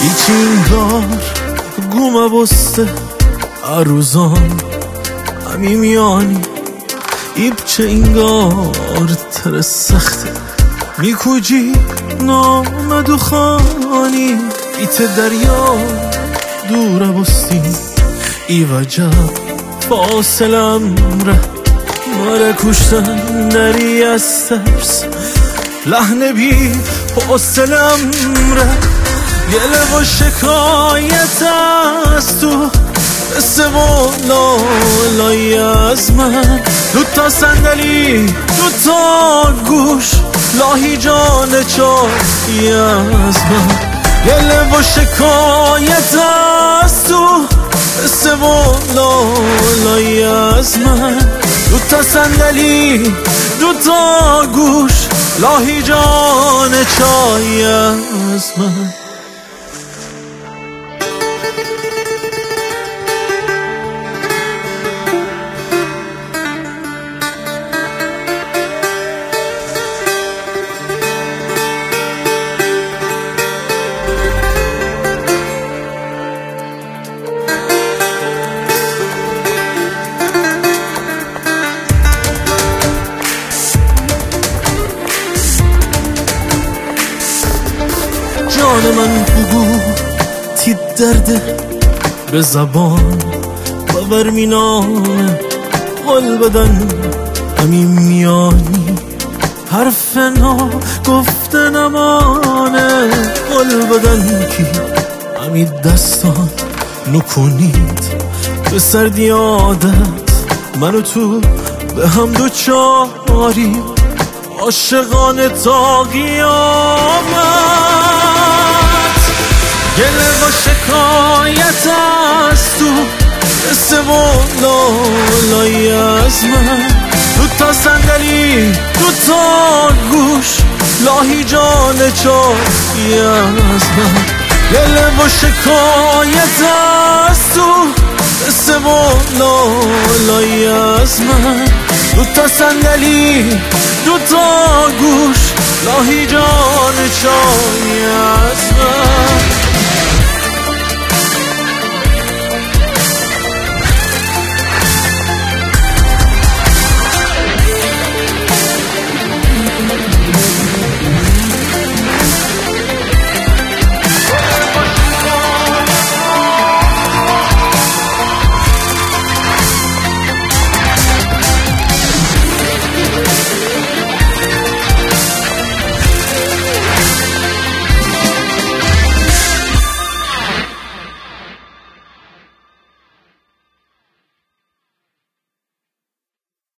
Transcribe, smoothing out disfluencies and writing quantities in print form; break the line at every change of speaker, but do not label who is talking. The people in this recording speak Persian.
هیچ انگار گومه بسته عروزان همی میانی ایب چه انگار تر سخته میکوجی نامد و خانی ایت دریا دوره بستی ای وجب فاصلم ره مره کشتن دری از ترس لحن بی حاصلم ره گله و شکایت از تو قصه و لالایی از من دوتا صندلی دوتا گوش لاهی جان چایی از من گله و شکایت از تو قصه و لالایی از من دوتا صندلی دوتا گوش لاهی جان چایی از من جان من بگو تی درده به زبان باور مینامه قل بدن همین میانی حرف نا گفته نمانه قل بدن کی همین دستان نکنید به سردی عادت من و تو به هم دو چاری عاشقانه تا قیامت گله و شکایت از تو قصه و لالایی از من دوتا صندلی دوتا گوش لاهی جان چایی از من گله و شکایت از تو قصه و لالایی از من دوتا صندلی دوتا گوش لاهی جان چایی از من